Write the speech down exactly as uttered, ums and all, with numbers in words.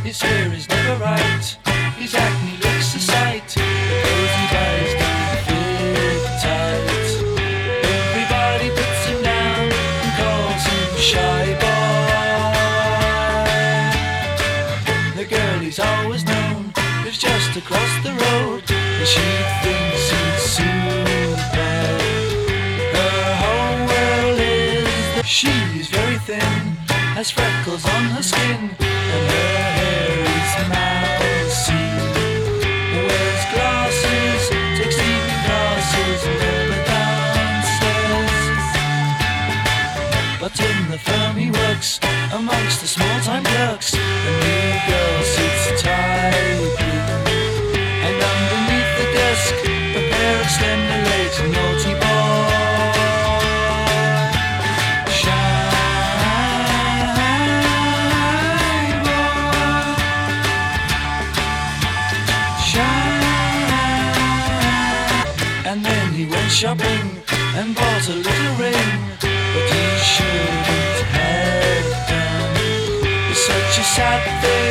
His hair is never right, his acne looks a sight. The clothes he buys don't fit tight. Everybody puts him down and calls him Shy Boy. The girl he's always known lives just across the road, and she thinks he's super. Her whole world is that she's very thin, has freckles on her skin, and her hair is mousy. Wears glasses, takes evening classes, and never dances. But in the firm he works, amongst the small-time clerks, a new girl sits tightly, and underneath the desk a pair of slender legs, a naughty boy. And then he went shopping and bought a little ring, but he shouldn't have done. It's such a sad thing.